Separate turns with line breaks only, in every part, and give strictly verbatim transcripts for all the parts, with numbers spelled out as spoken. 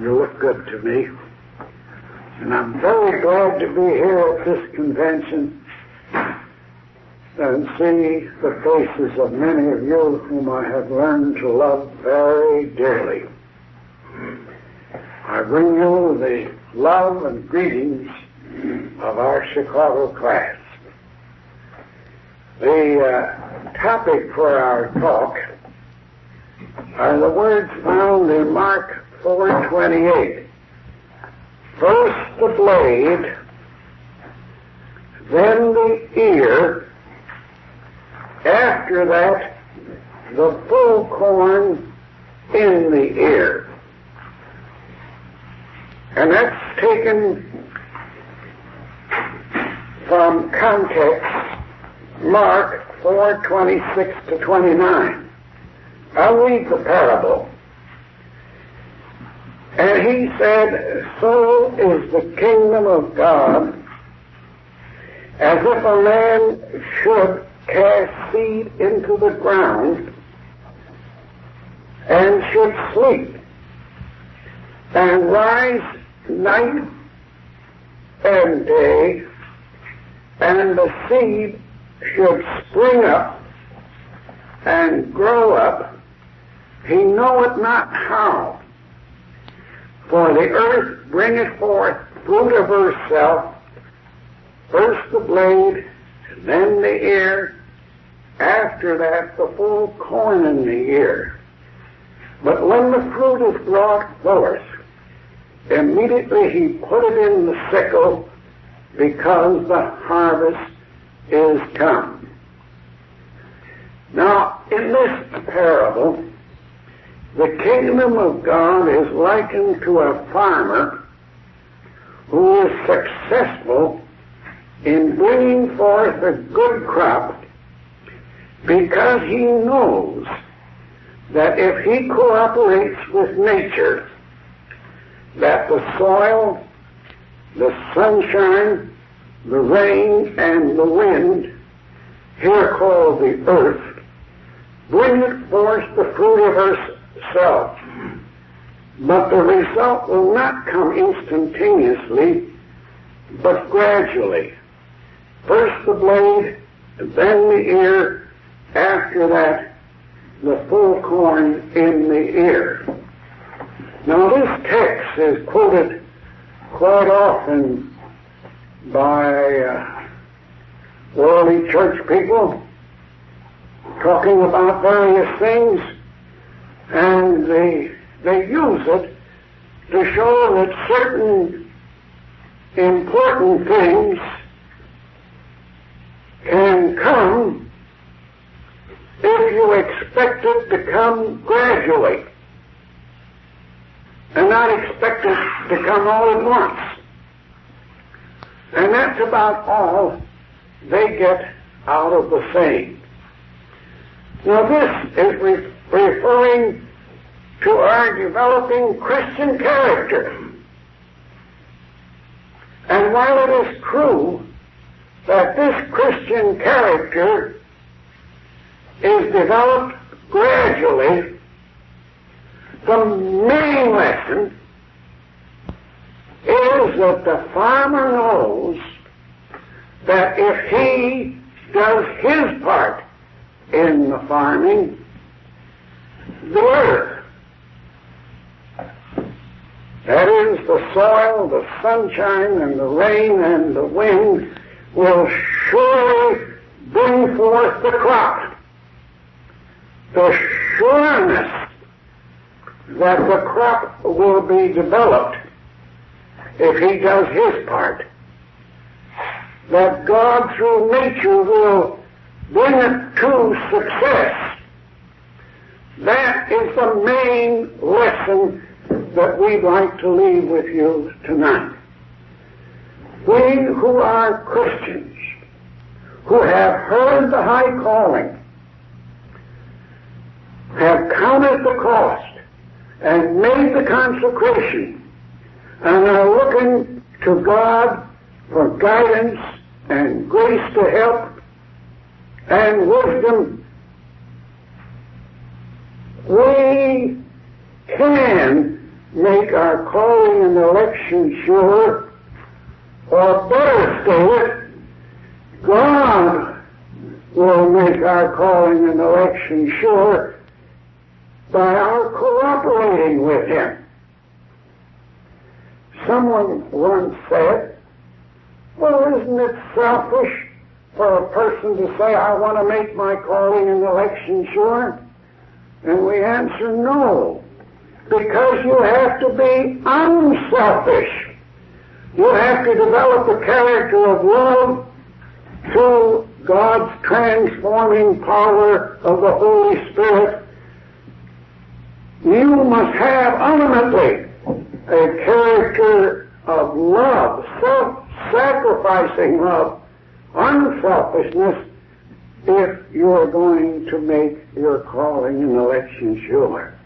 You look good to me. And I'm very glad to be here at this convention and see the faces of many of you whom I have learned to love very dearly. I bring you the love and greetings of our Chicago class. The uh, topic for our talk are the words found in Mark four twenty-eight. First the blade, then the ear, after that the full corn in the ear. And that's taken from context, Mark four twenty-six to twenty-nine. I'll read the parable. And he said, so is the kingdom of God, as if a man should cast seed into the ground and should sleep and rise night and day, and the seed should spring up and grow up, he knoweth not how. For the earth bringeth forth fruit of herself, first the blade, and then the ear, after that the full corn in the ear. But when the fruit is brought forth, immediately he put it in the sickle, because the harvest is come. Now, in this parable, the kingdom of God is likened to a farmer who is successful in bringing forth a good crop because he knows that if he cooperates with nature, that the soil, the sunshine, the rain, and the wind, here called the earth, bring it forth the fruit of herself. But the result will not come instantaneously, but gradually. First the blade, then the ear, after that the full corn in the ear. Now this text is quoted quite often by uh, worldly church people talking about various things, and they, they use it to show that certain important things can come if you expect it to come gradually, and not expect it to come all at once. And that's about all they get out of the saying. Now this is re- referring to our developing Christian character. And while it is true that this Christian character is developed gradually, the main lesson is that the farmer knows that if he does his part in the farming, the earth, that is the soil, the sunshine, and the rain, and the wind, will surely bring forth the crop. The sureness that the crop will be developed if he does his part, that God through nature will bring it to success. That is the main lesson that we'd like to leave with you tonight. We who are Christians, who have heard the high calling, have counted the cost and made the consecration, and are looking to God for guidance and grace to help and wisdom, we can make our calling and election sure, or better stated, God will make our calling and election sure by our cooperating with Him. Someone once said, well, isn't it selfish for a person to say, I want to make my calling and election sure? And we answer, no, because you have to be unselfish. You have to develop the character of love through God's transforming power of the Holy Spirit. You must have ultimately a character of love, self-sacrificing love, unselfishness, if you're going to make your calling and election sure.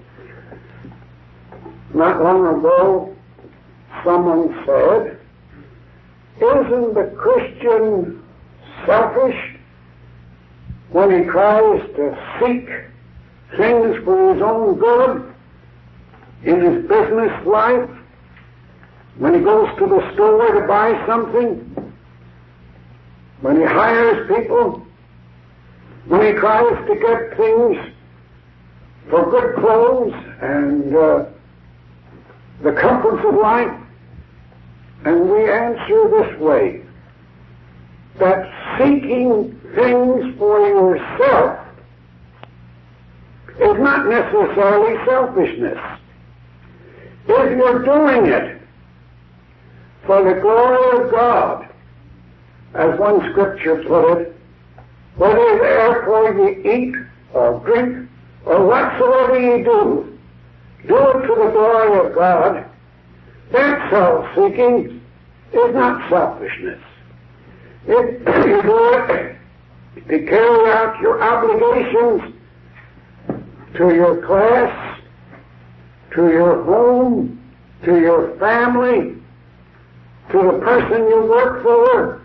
Not long ago, someone said, isn't the Christian selfish when he tries to seek things for his own good in his business life? When he goes to the store to buy something? When he hires people? When he tries to get things for good clothes and uh, the comforts of life? And we answer this way, that seeking things for yourself is not necessarily selfishness. If you're doing it for the glory of God, as one scripture put it, whether therefore ye eat or drink or whatsoever ye do, do it to the glory of God, that self-seeking is not selfishness. If you do it to carry out your obligations to your class, to your home, to your family, to the person you work for,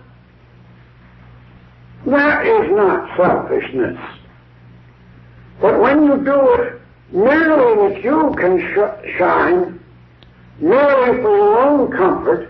that is not selfishness. But when you do it merely that you can sh- shine, merely for your own comfort,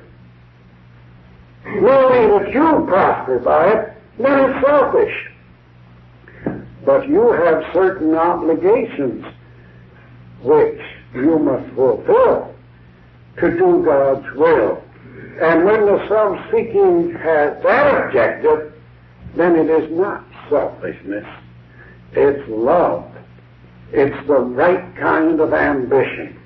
merely that you prosper by it, then it's selfish. But you have certain obligations which you must fulfill to do God's will. And when the self-seeking has that objective, then it is not selfishness. It's love. It's the right kind of ambition.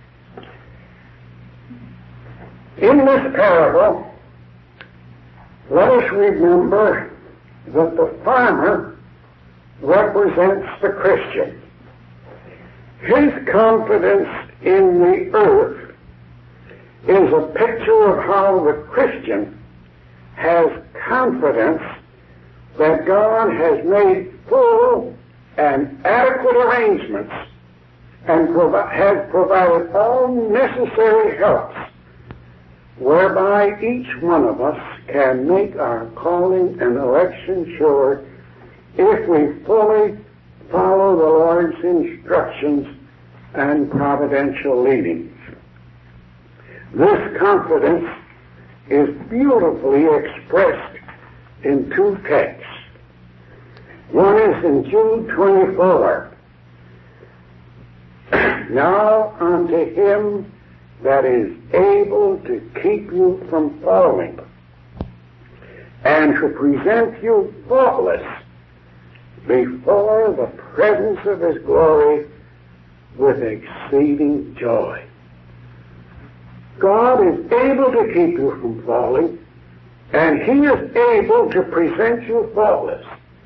In this parable, let us remember that the farmer represents the Christian. His confidence in the earth is a picture of how the Christian has confidence that God has made full and adequate arrangements and provi- has provided all necessary helps whereby each one of us can make our calling and election sure if we fully follow the Lord's instructions and providential leadings. This confidence is beautifully expressed in two texts. One is in Jude twenty-four. Now unto him that is able to keep you from falling and to present you faultless before the presence of his glory with exceeding joy. God is able to keep you from falling, and he is able to present you faultless.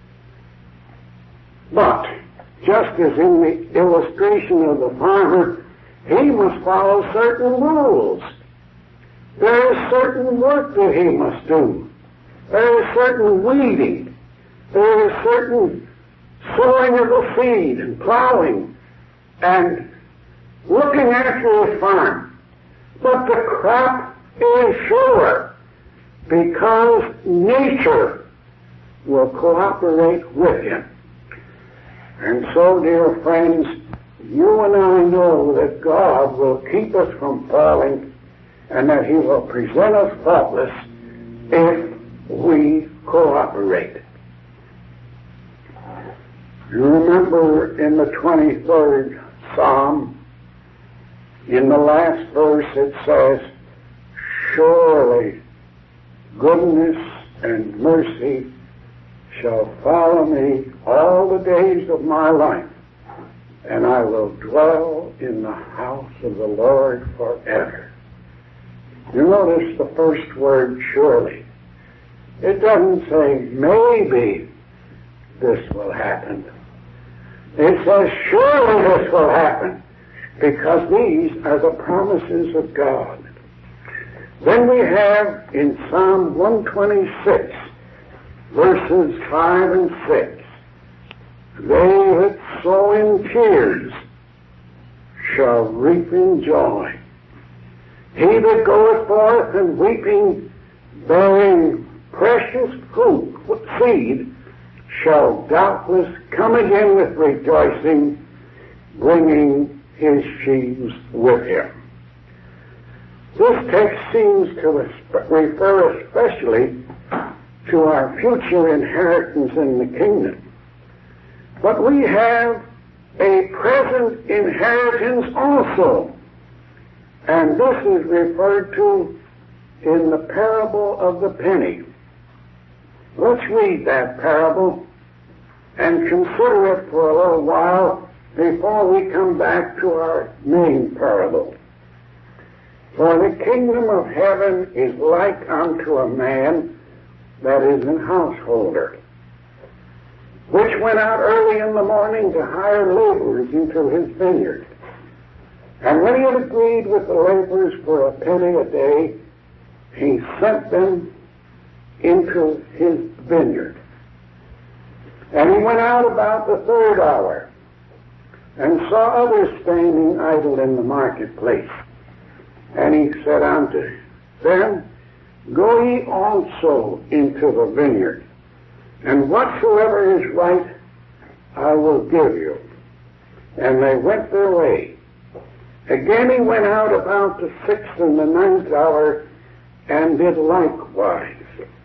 But, just as in the illustration of the farmer, he must follow certain rules. There is certain work that he must do. There is certain weeding. There is certain sowing of the seed and plowing and looking after his farm. But the crop is sure because nature will cooperate with him. And so, dear friends, you and I know that God will keep us from falling and that He will present us faultless if we cooperate. You remember in the twenty-third Psalm, in the last verse it says, surely goodness and mercy shall follow me all the days of my life, and I will dwell in the house of the Lord forever. You notice the first word, surely. It doesn't say maybe this will happen. It says surely this will happen, because these are the promises of God. Then we have in Psalm one twenty-six, verses five and six, they that sow in tears shall reap in joy. He that goeth forth in weeping, bearing precious fruit, seed, shall doubtless come again with rejoicing, bringing his sheaves with him. This text seems to refer especially to our future inheritance in the kingdom. But we have a present inheritance also. And this is referred to in the parable of the penny. Let's read that parable and consider it for a little while before we come back to our main parable. For the kingdom of heaven is like unto a man that is an householder, which went out early in the morning to hire laborers into his vineyard. And when he had agreed with the laborers for a penny a day, he sent them into his vineyard. And he went out about the third hour, and saw others standing idle in the marketplace. And he said unto them, go ye also into the vineyard, and whatsoever is right I will give you. And they went their way. Again he went out about the sixth and the ninth hour, and did likewise.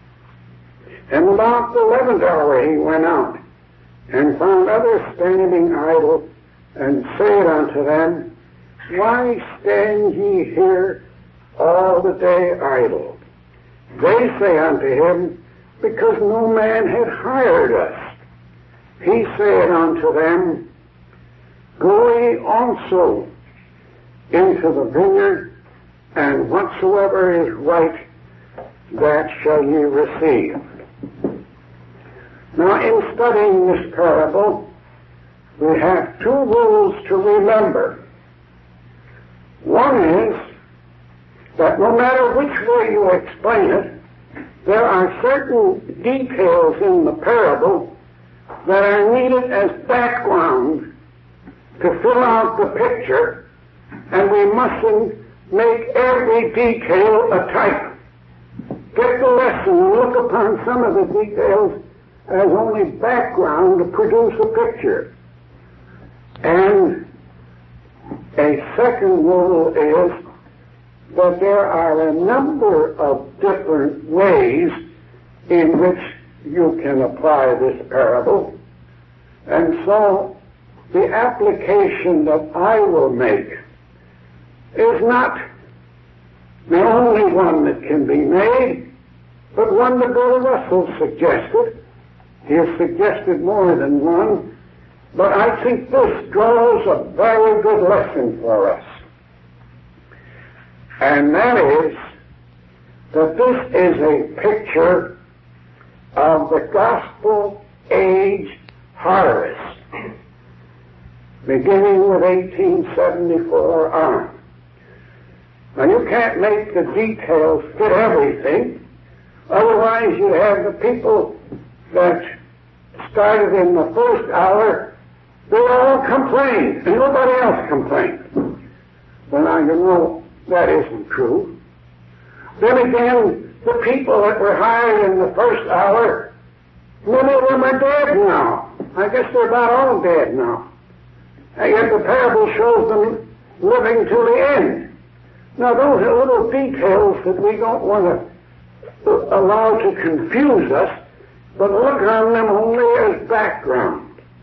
And about the eleventh hour he went out, and found others standing idle, and said unto them, why stand ye here all the day idle? They say unto him, because no man had hired us. He said unto them, go ye also into the vineyard, and whatsoever is right, that shall ye receive. Now, in studying this parable, we have two rules to remember. One is that no matter which way you explain it, there are certain details in the parable that are needed as background to fill out the picture, and we mustn't make every detail a type. Get the lesson and look upon some of the details as only background to produce a picture. And a second rule is that there are a number of different ways in which you can apply this parable. And so the application that I will make is not the only one that can be made, but one that Brother Russell suggested. He has suggested more than one, but I think this draws a very good lesson for us. And that is that this is a picture of the gospel age harvest, beginning with eighteen seventy-four on. Now, you can't make the details fit everything, otherwise you have the people that started in the first hour, they all complained, and nobody else complained. Well, now, you know, that isn't true. Then again, the people that were hired in the first hour, many of them are dead now. I guess they're about all dead now. And yet the parable shows them living to the end. Now those are little details that we don't want to allow to confuse us, but look on them only as background.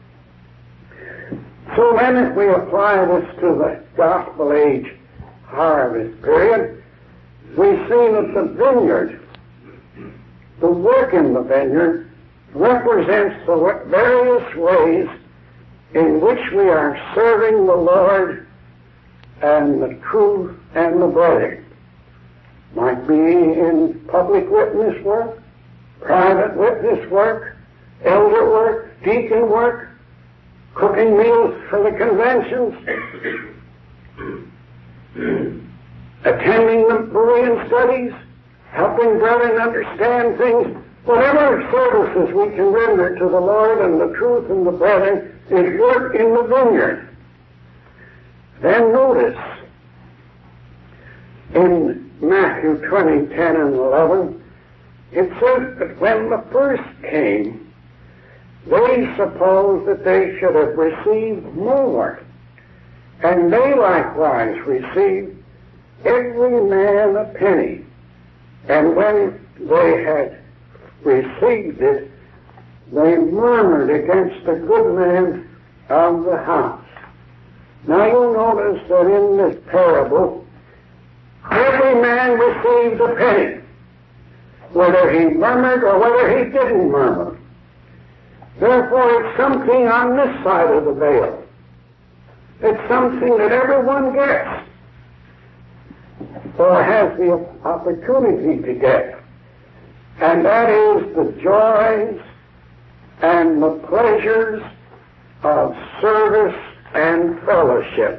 So then if we apply this to the gospel age harvest period, we see that the vineyard, the work in the vineyard, represents the various ways in which we are serving the Lord and the truth and the brethren. Might be in public witness work, private witness work, elder work, deacon work, cooking meals for the conventions, attending the Berean studies, helping brethren understand things. Whatever services we can render to the Lord and the truth and the brethren is work in the vineyard. Then notice, in Matthew twenty, ten and eleven, it says that when the first came, they supposed that they should have received more. And they likewise received every man a penny. And when they had received it, they murmured against the good man of the house. Now you'll notice that in this parable, every man received a penny, whether he murmured or whether he didn't murmur. Therefore, it's something on this side of the veil. It's something that everyone gets, or has the opportunity to get. And that is the joys and the pleasures of service and fellowship.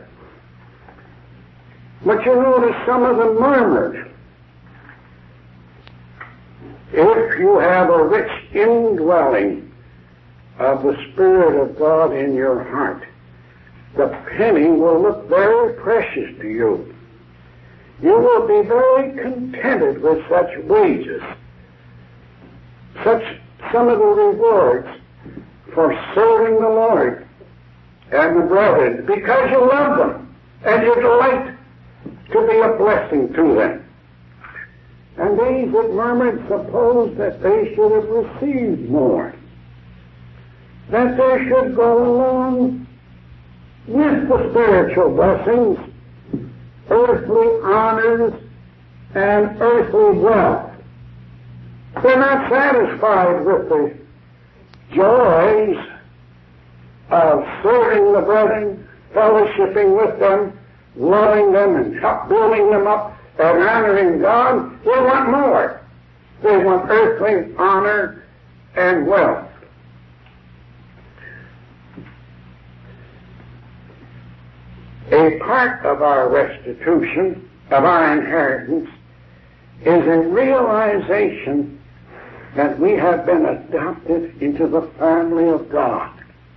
But you notice some of them murmured. If you have a rich indwelling of the Spirit of God in your heart, the penny will look very precious to you. You will be very contented with such wages, such some of the rewards for serving the Lord and the brethren, because you love them and you delight to be a blessing to them. And these that murmured supposed that they should have received more, that they should go along with the spiritual blessings, earthly honors, and earthly wealth. They're not satisfied with the joys of serving the brethren, fellowshipping with them, loving them, and help building them up, and honoring God. They want more. They want earthly honor and wealth. A part of our restitution, of our inheritance, is a realization that we have been adopted into the family of God.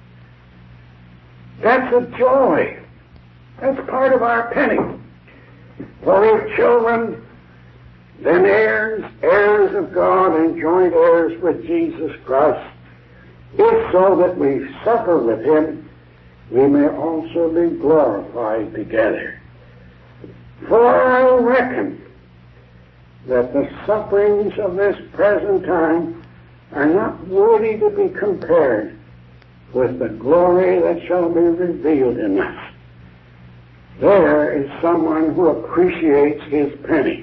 That's a joy. That's part of our penny. For if children, then heirs, heirs of God, and joint heirs with Jesus Christ, if so that we suffer with him, we may also be glorified together. For I reckon that the sufferings of this present time are not worthy to be compared with the glory that shall be revealed in us. There is someone who appreciates his penny.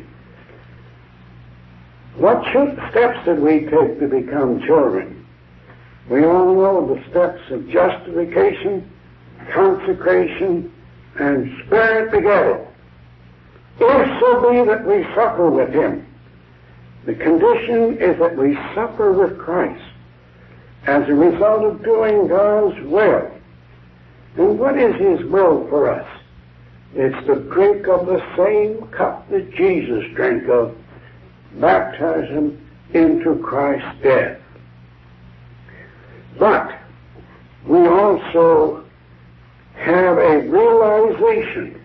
What steps did we take to become children? We all know the steps of justification, consecration, and spirit begetting. If so be that we suffer with him, the condition is that we suffer with Christ as a result of doing God's will. And what is his will for us? It's to drink of the same cup that Jesus drank of, baptism into Christ's death. But we also have a realization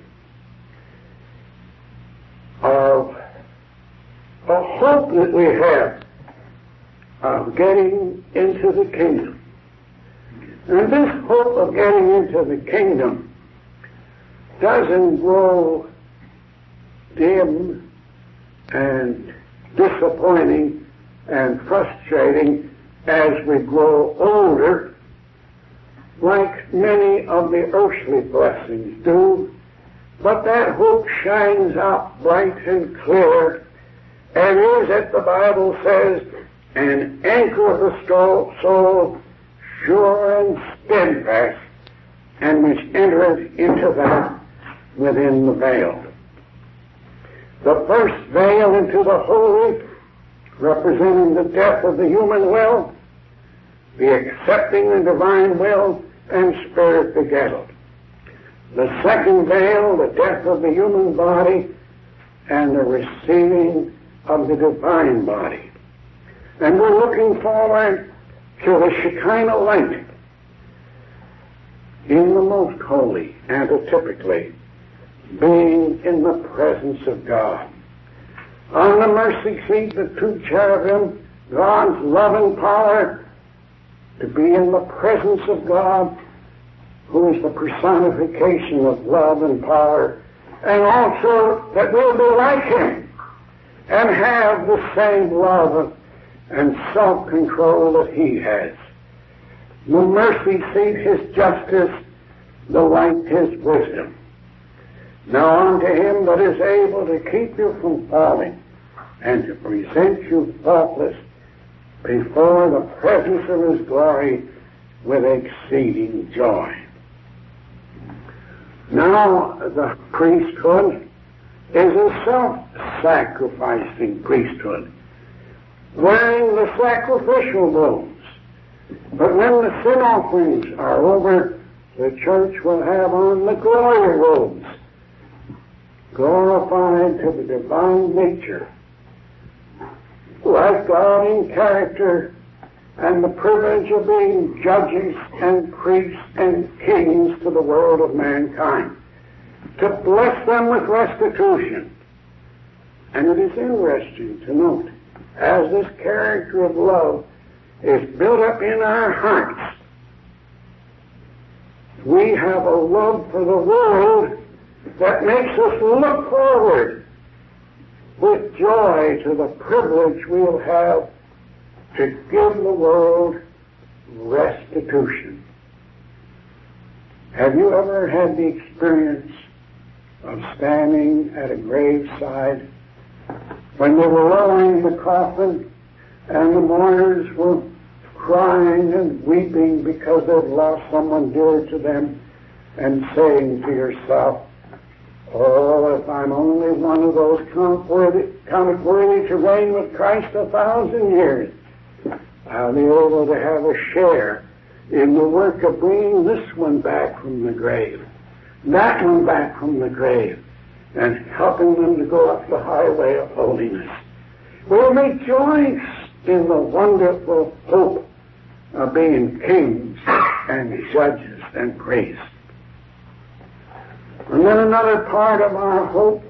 of a hope that we have of getting into the kingdom. And this hope of getting into the kingdom doesn't grow dim and disappointing and frustrating as we grow older, like many of the earthly blessings do, but that hope shines out bright and clear and is, as the Bible says, an anchor of the soul, sure and steadfast, and which entereth into that within the veil. The first veil into the holy, representing the death of the human will, the accepting the divine will and spirit together. The second veil, the death of the human body and the receiving of the divine body. And we're looking forward to the Shekinah light in the most holy, antitypically, being in the presence of God. On the mercy seat, the two cherubim, God's love and power, to be in the presence of God, who is the personification of love and power, and also that we'll be like Him and have the same love and self-control that He has. The mercy seat, His justice, the light, His wisdom. Now unto Him that is able to keep you from falling and to present you faultless before the presence of His glory with exceeding joy. Now the priesthood is a self-sacrificing priesthood, wearing the sacrificial robes. But when the sin offerings are over, the church will have on the glory robes, glorified to the divine nature, like God in character, and the privilege of being judges and priests and kings to the world of mankind, to bless them with restitution. And it is interesting to note, as this character of love is built up in our hearts, we have a love for the world that makes us look forward with joy to the privilege we'll have to give the world restitution. Have you ever had the experience of standing at a graveside when they were lowering the coffin and the mourners were crying and weeping because they'd lost someone dear to them, and saying to yourself, oh, if I'm only one of those counted worthy, counted worthy to reign with Christ a thousand years, I'll be able to have a share in the work of bringing this one back from the grave, that one back from the grave, and helping them to go up the highway of holiness. We'll rejoice in the wonderful hope of being kings and judges and priests. And then another part of our hope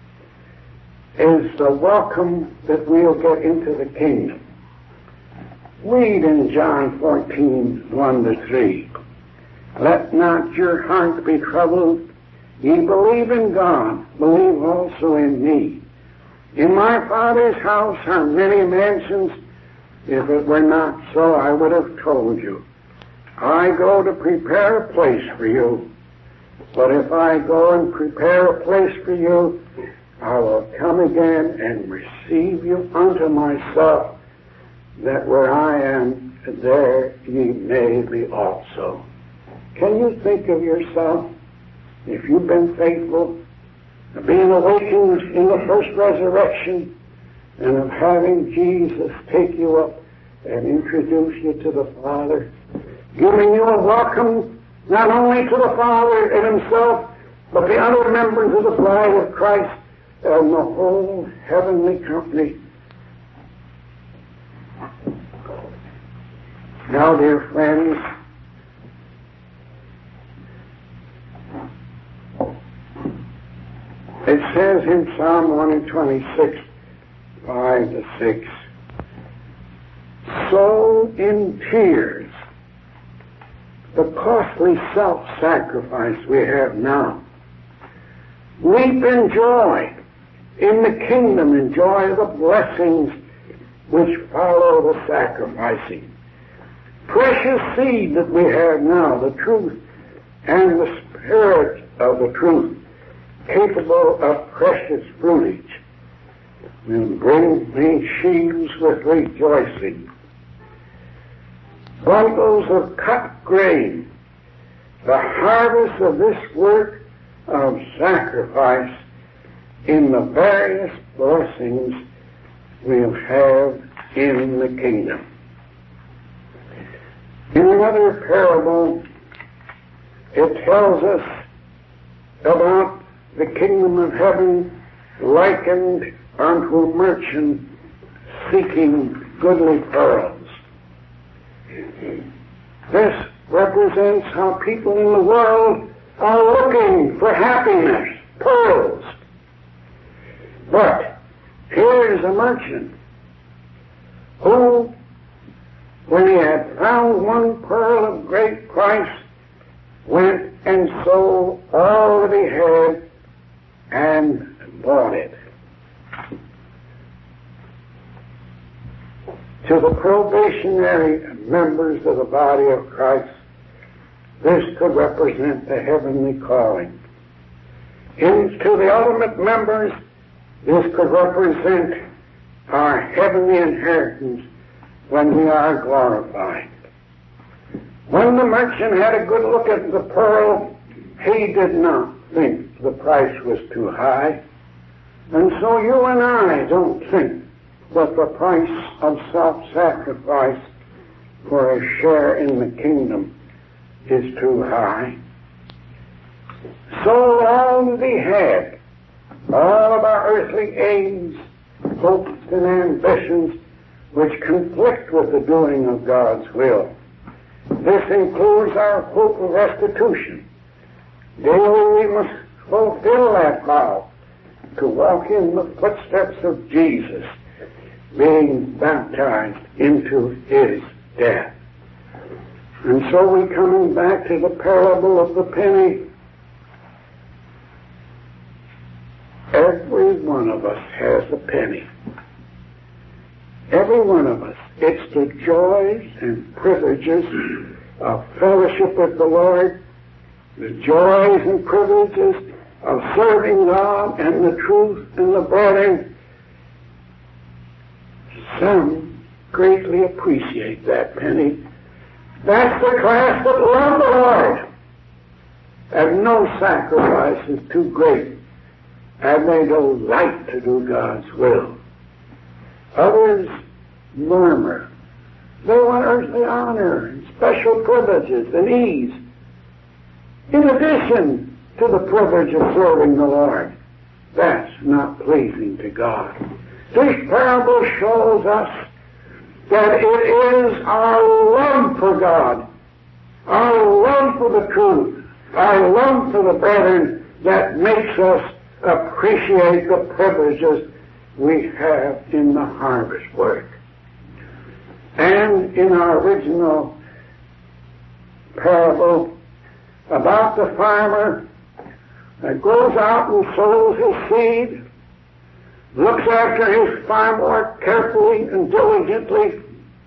is the welcome that we'll get into the kingdom. Read in John fourteen, one to three. Let not your heart be troubled. Ye believe in God, believe also in me. In my Father's house are many mansions. If it were not so, I would have told you. I go to prepare a place for you. But if I go and prepare a place for you, I will come again and receive you unto myself, that where I am, there ye may be also. Can you think of yourself, if you've been faithful, of being awakened in the first resurrection, and of having Jesus take you up and introduce you to the Father, giving you a welcome not only to the Father in Himself, but the other members of the bride of Christ and the whole heavenly company. Now, dear friends, it says in Psalm one twenty-six, five to six, so in tears the costly self-sacrifice we have now. Leap in joy in the kingdom, enjoy the blessings which follow the sacrificing. Precious seed that we have now, the truth and the spirit of the truth, capable of precious fruitage, will bring me sheaves with rejoicing. Bundles of cut grain, the harvest of this work of sacrifice in the various blessings we'll have in the kingdom. In another parable, it tells us about the kingdom of heaven likened unto a merchant seeking goodly pearls. This represents how people in the world are looking for happiness, pearls. But here is a merchant who, when he had found one pearl of great price, went and sold all that he had and bought it. To the probationary members of the body of Christ, this could represent the heavenly calling. And to the ultimate members, this could represent our heavenly inheritance when we are glorified. When the merchant had a good look at the pearl, he did not think the price was too high. And so you and I don't think that the price of self-sacrifice for a share in the kingdom is too high. So all that he had, all of our earthly aims, hopes, and ambitions which conflict with the doing of God's will. This includes our hope of restitution. Daily we must fulfill that vow to walk in the footsteps of Jesus, being baptized into his death. And so we're coming back to the parable of the penny. Every one of us has a penny. Every one of us. It's the joys and privileges of fellowship with the Lord, the joys and privileges of serving God and the truth and the brethren. Some greatly appreciate that penny. That's the class that love the Lord. And no sacrifice is too great, and they delight to do God's will. Others murmur. They want earthly honor and special privileges and ease, in addition to the privilege of serving the Lord. That's not pleasing to God. This parable shows us that it is our love for God, our love for the truth, our love for the brethren that makes us appreciate the privileges we have in the harvest work. And in our original parable about the farmer that goes out and sows his seed, looks after his farm work carefully and diligently,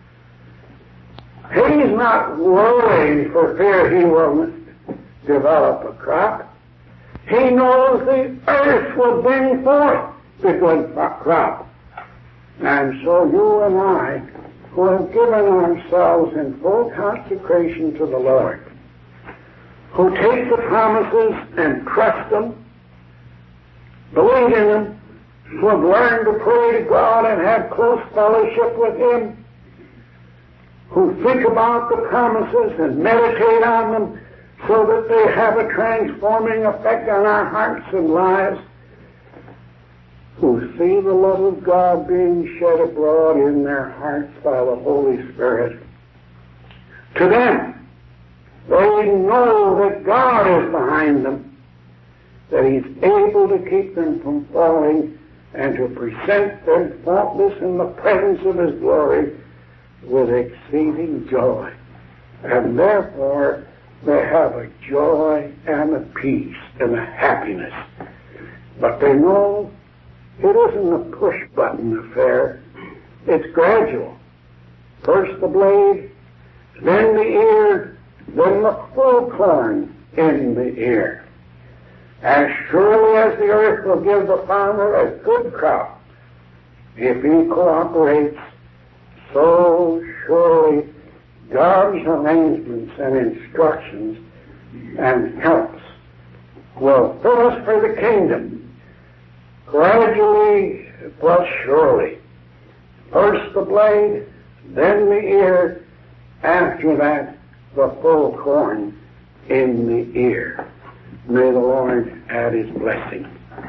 he's not worrying for fear he will develop a crop. He knows the earth will bring forth the good crop. And so you and I, who have given ourselves in full consecration to the Lord, who take the promises and trust them, believe in them, who have learned to pray to God and have close fellowship with him, who think about the promises and meditate on them so that they have a transforming effect on our hearts and lives, who see the love of God being shed abroad in their hearts by the Holy Spirit. To them, they know that God is behind them, that he's able to keep them from falling and to present them faultless in the presence of his glory with exceeding joy. And therefore, they have a joy and a peace and a happiness. But they know it isn't a push-button affair. It's gradual. First the blade, then the ear, then the full corn in the ear. As surely as the earth will give the farmer a good crop, if he cooperates, so surely God's arrangements and instructions and helps will fill us for the kingdom. Gradually, but surely. First the blade, then the ear, after that the full corn in the ear. May the Lord add His blessing.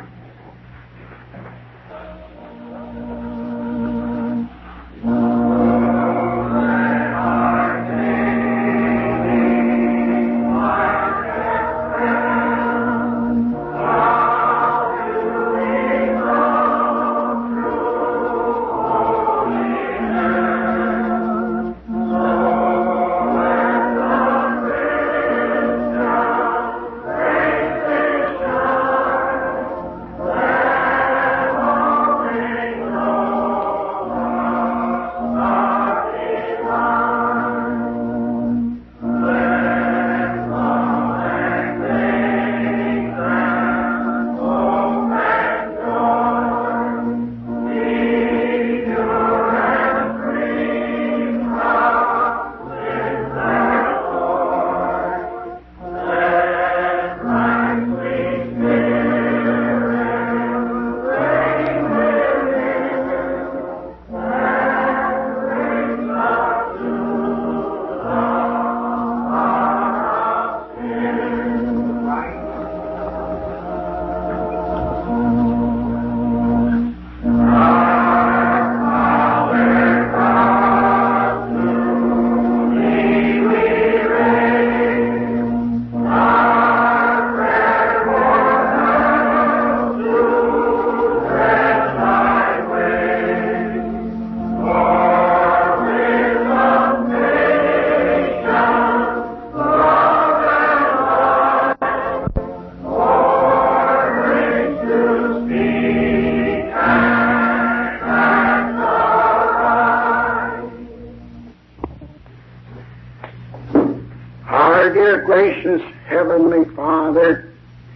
Gracious Heavenly Father,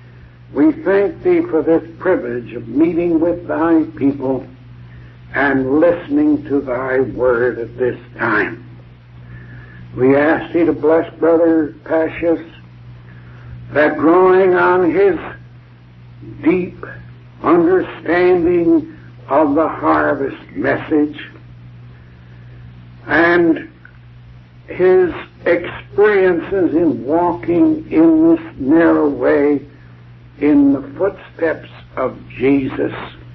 we thank Thee for this privilege of meeting with Thy people and listening to Thy word at this time. We ask Thee to bless Brother Pacius, that drawing on his deep understanding of the harvest message and his experiences in walking in this narrow way in the footsteps of Jesus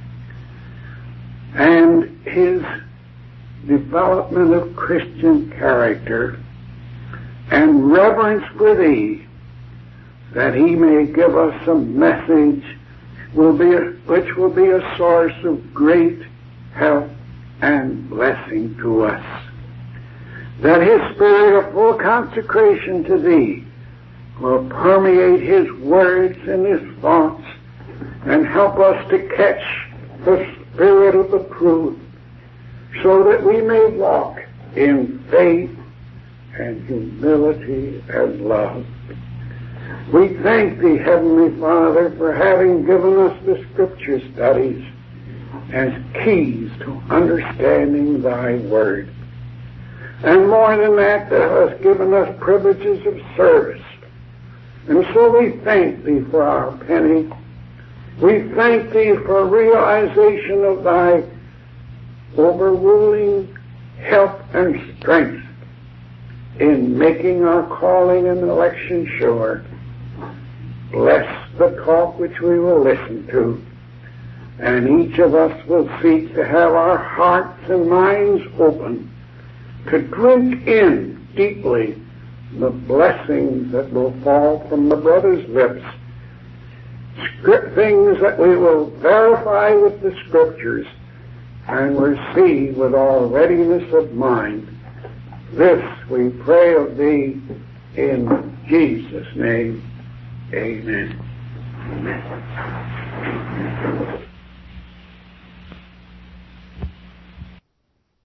and his development of Christian character and reverence for Thee, that he may give us a message will be a, which will be a source of great help and blessing to us. That his spirit of full consecration to Thee will permeate his words and his thoughts and help us to catch the spirit of the truth so that we may walk in faith and humility and love. We thank Thee, Heavenly Father, for having given us the Scripture studies as keys to understanding Thy Word. And more than that, Thou hast given us privileges of service. And so we thank Thee for our penny. We thank Thee for realization of Thy overruling help and strength in making our calling and election sure. Bless the talk which we will listen to, and each of us will seek to have our hearts and minds open to drink in deeply the blessings that will fall from the brother's lips, script things that we will verify with the Scriptures and receive with all readiness of mind. This we pray of Thee In Jesus' name, amen. Amen.